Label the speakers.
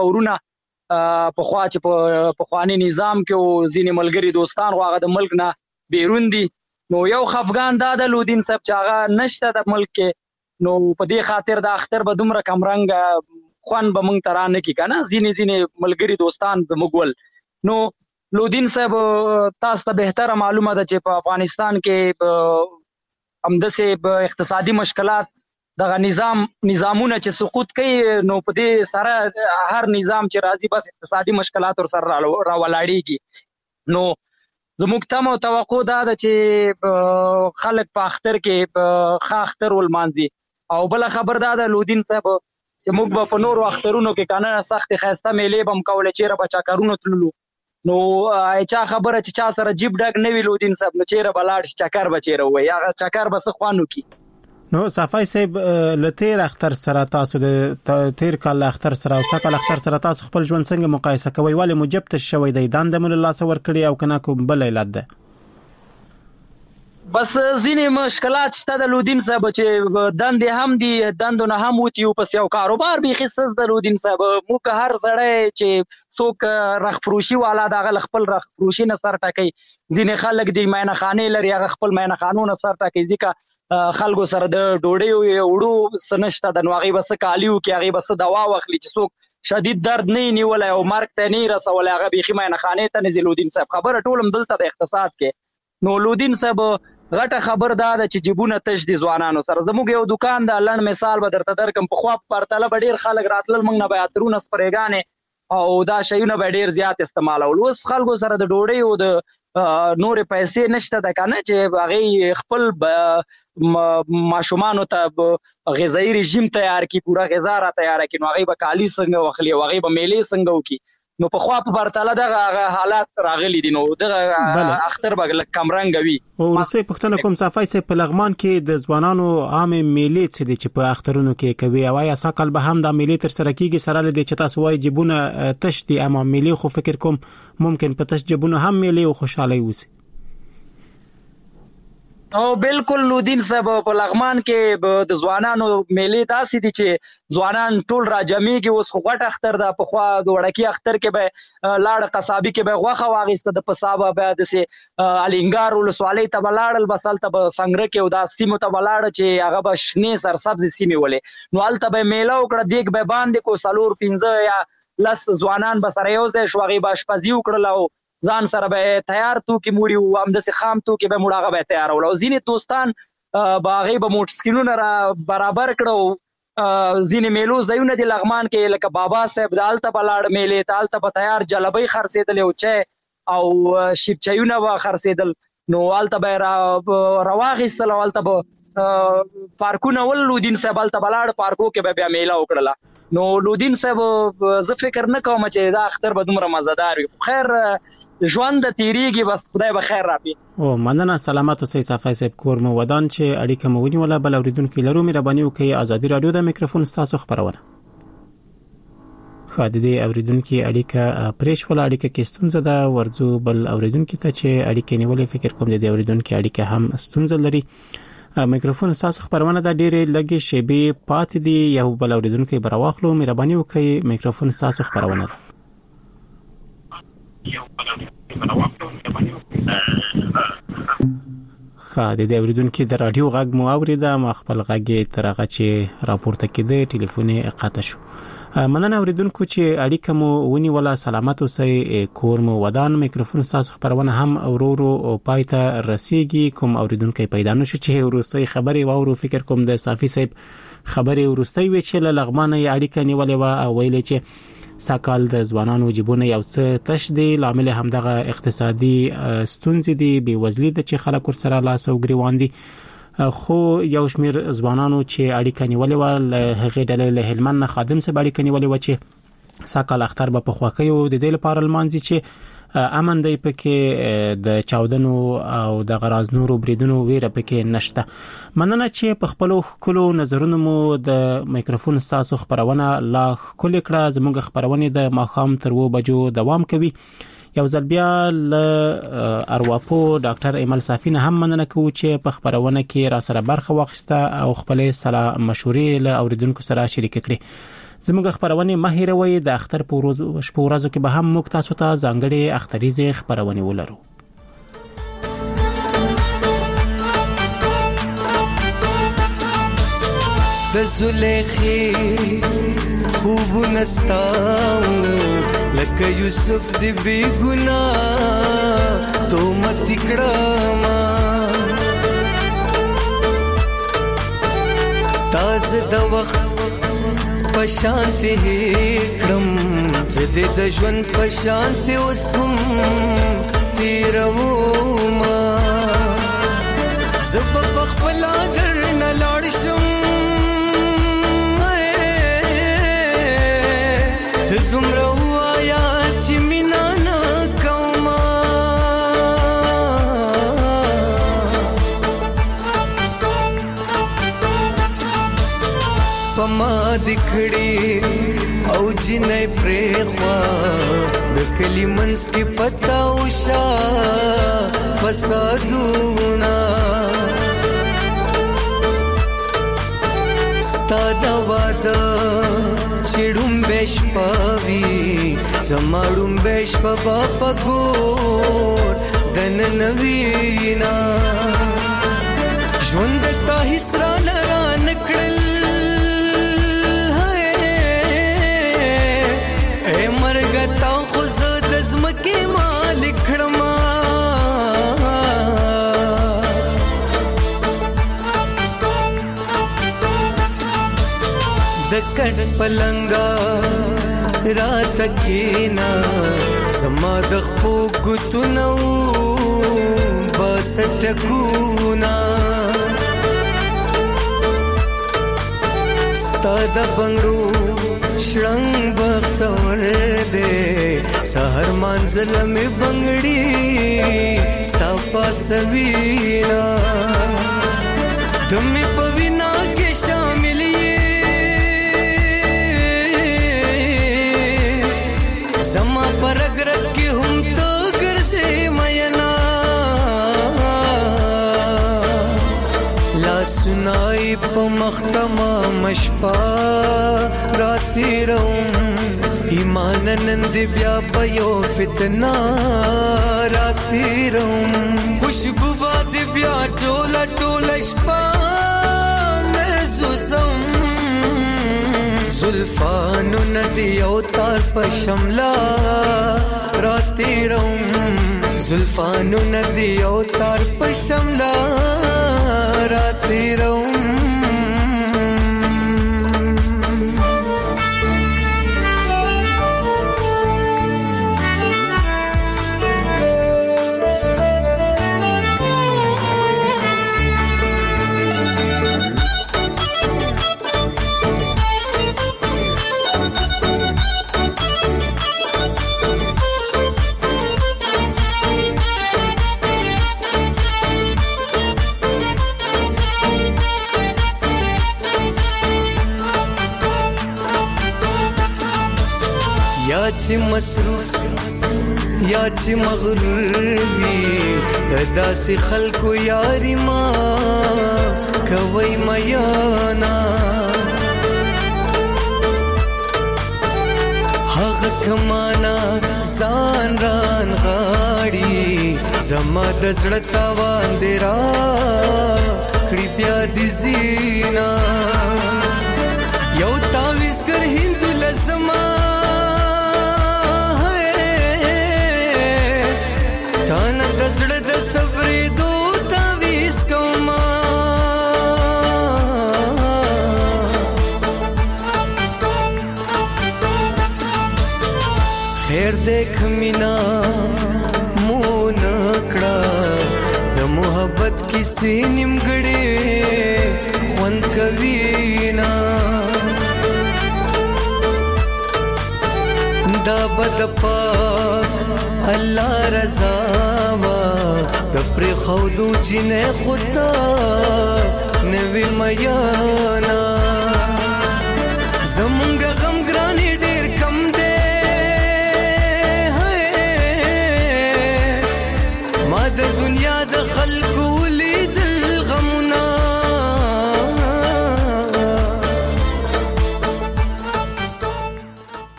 Speaker 1: ورونه په خوا چې په خواني نظام کې او ځینې ملګری دوستان خو هغه د ملک نه بیرون دي. نو یو خفګان دا د لودین صاحب چې هغه نشته د ملک کې، نو په دې خاطر د اختر به دومره کمرنګ خوان به مونږ ترانه کی کنه ځینې ملګری دوستان د مګول. نو لودین صاحب تاسو ته بهتره معلومه ده چې په افغانستان کې همداسې اقتصادي مشکلات دغه نظامونه چې سقوط کوي، نو په دې سره هر نظام چې راځي بس اقتصادي مشکلات ور سره راولاړیږي. نو زموږ تمه او توقع دا ده چې خلک په اختر کې ښه اختر ولمانځي. او بله خبر دا ده لودین صاحب چې موږ به په نورو اخترونو کې کنه سختې ښایسته میلې به هم کولې، چېرې به چکرونو تللو. نو چا خبره چې چا سره جیب ډک نه وي لودین صاحب، نو چېرې به لاړ شي چکر به چېرې ووایي، هغه چکر به څه خوند وکړي.
Speaker 2: نو صفای صاحب له تیر اختر سره تاسو د تیر کال اختر سره او سکل اختر سره تاسو خپل ژوند څنګه مقایسه کوئ؟ ولې موجب تش شوی دی؟ دنده مل الله سره ورکړي او کنه کوم بل علت ده؟
Speaker 1: بس ځینې مشکلات شته د لودین صاحب چې دندې هم دي، دندو نه هم وتی او پس یو کاروبار به خصوص د لودین صاحب مو که هر سړی چې څوک رخفروشي والا د خپل رخفروشي نه سر ټکي. ځینې خلک دی مینه خانې لري، هغه خپل مینه خانونه سر ټکي، ځکه خلکو سره د ډوډۍ وړو سنشته د نو هغه بس کالیو کې هغه بس دوا واخلي چې څوک شدید درد نه نیولای او مرګ ته نه رسولای، هغه بيخي مینه خانې ته نه لودین صاحب خبره ټولم دلته د اقتصاد کې. نو لودین صاحب غټه خبر دا ده چې جیبونه تش دي ځوانانو سره. زموږ یو دکان د لړ مثال به درته درکم، په خوا پرتله به ډیر خلک راتلل، موږ نه به اترونه سپریګانې او دا شیونه به ډیر زیات استعمالول. اوس خلکو سره د ډوډۍ او د نورې پیسې نشته ده کنه چې هغه خپل ماشومانو ته غذایی رژیم تیار کی، پورا غذا را تیار کی، نو هغه به کالی څنګه واخلي او هغه به میلې څنګه وکي. نو په خوا په پرتله دغه حالات راغلي دي، نو دغه اختر به کمرنګ وي.
Speaker 2: او ورسته پښتنه کوم صفای سه په لغمان کې د ځوانانو عام میلې څه دي چې په اخترونو کې کوي، او یا ساکل به هم د میلې تر سره کیږي سره لدی چې تاسو وایي جیبونه تش دي، اما میلې خو فکر کوم ممکن په تش جیبونه هم میلې او خوشاله وي.
Speaker 1: او بالکل لودین صاحب په لغمان کې د ځوانانو میلې داسې دي چې ځوانان ټول را جمعيږي. اوس خو غټ اختر ده، په خوا د وړکی اختر کې به لاړ قصابي کې به غوخه واغسته د پسابه به د سي الینګار ولسوالۍ ته بلاړل، بسل ته به سنگره کې او د سیمو ته بلاړ چې هغه به شنه سرسبز سیمه ولې، نو الته به میله وکړه، دیګ به باندې کو سلور 15 یا لس ځوانان به سره یو ځای شوغي باشپزي وکړل او ځان سره به تیار تو کې موړي او هم د خام تو کې به موړه به تیار ول. او ځینې دوستان باغې به موټر سکینونه را برابر کړو. ځینې میلو ځایونه دی لغمان کې لکه بابا صاحب دالته بلاړ میلې تالته په تیار جلبۍ خرڅېدل او چای او شیبچایونه به خرڅېدل، نو والته به رواغېستل، والته به پارکونه ول. لودین صاحب الته بلاړ پارکو کې به بیا میله وکړله. نو لودین صاحب زه فکر نه کوم چې دا اختر به دومره مزدار وي. خیر ژوند تیریږي، بس خدای به خیر راپی.
Speaker 2: او مننه، سلامات اوسئ صفای صاحب. کور مو ودان چې اړیکه مو ونیوله. بل اوریدونکو لرو مهرباني وکړئ ازادي رادیو د میکروفون تاسو خبرونه خادي اوریدونکو اړیکه پریشوله اړیکه کې ستونزه ده. ورځو بل اوریدونکو ته چې اړیکه نیولې فکر کوم د اوریدونکو اړیکه هم ستونزه لري. میکروفون تاسو خبرونه د ډېرې لګي شیبي پات دي، یو بل اوریدونکو برواخلو مهرباني وکړئ. میکروفون تاسو خبرونه ده. خادي د اوریدونکو د رادیو غږ مو اوریده، ما خپل غږ تر هغه چې راپورته کړي ټلیفون قطع شو. مننه اوریدونکو چې اړیکه مو ونیوله. سلامات اوسئ، کور مو ودان. میکروفون تاسو خبرونه هم اورورو او پایته رسیږي. کوم اوریدونکو پیدا نشو چې ورستۍ خبري واورو، فکر کوم د صافي صاحب خبري ورستۍ وی چې لغمانه اړیکه نیولې و او ویلې چې ساکال د ځوانانو جیبونه یو څه تش دي، لامل همدغه اقتصادي ستونزې دي، بیوزلي د چې خلک ور سره لاس او ګریوان دي. خو یو شمیر ځوانانو چې اړیکه نیولې و هغه ډلې له هلمند نه خادم سره اړیکه نیولې و چې ساکال اختر به په خواکیو د دې لپاره لمانځي چې امن دی پکې د چاودنو او د غراز نورو بریدونو ویره پکې نشته. مننه چې په خپل خلکو نظرونو مو د میکروفون تاسو خبرونه لا کول کړه. زموږ خبرونه د ماخام تر 2 بجو دوام کوي. یو ځل بیا ل ارواپو ډاکټر ایمل صافی نه هم مننه کوو چې په خبرونه کې را سره برخه واخیسته او خپل صلاح مشورې له اوریدونکو سره شریک کړي. زموږ خبرونه مه هیروئ د اختر په ورځو کې به هم موږ تاسو ته ځانګړي اختریزې خبرونه ولرو.
Speaker 3: د زلیخی خوب نستاو لکه یوسف دی بی گناه تو مت کړما تاز د وخت پشانتی کړم زده د ژوند پشانتی اوس هم تیرو ما زب خپل اگر نه لاړ شم دومره وایا چې مینا نه کومه پما دکړي او جنې پرخوا د کلی منس کې پتا وشا فسادونا ستاده واده چړم بش پاوی زماړم بش په پګور دن نوینا ژوند ته حسرا لرا نکړل اے مرګ تا خو زد زمکه مالک کړما دکړ پلنګا رات کینا سما د خپو ګتنو بس ټکونا ستاد بنگرو شړنګ بختور دے سحر منزل می بنگړي ستا پاسوینا تم پوینا کې شامل زما پرګرګ کې هم تو ګرځې مینا لا سنای په مختما مشپا راتی روم ایمان نند بیا پيو فتنا راتی روم خوشبو باد بیا ټولا ټولا شپا محسوسم زلفانو ندی او تار پشملا راتی روم زلفانو ندی او تار پشملا راتی روم یا چې مصروف یا چې مغرور وي داسې خلکو یاري ما کوي میانا هغه کمانا ځان ران غاړي زما د زړه تاوان دی را کړي بیا دي زینا یو تاویزګر هند لزما تانا د زړه د صبرې دو تاویز کوما خیر دیکھ مینا مون کړه د محبت کیسې نیمګړې خوند کوي نا دا بد پاک الله رضا وا د پر خودو جنې خدا نوې میانا زمونږ غم ګرانې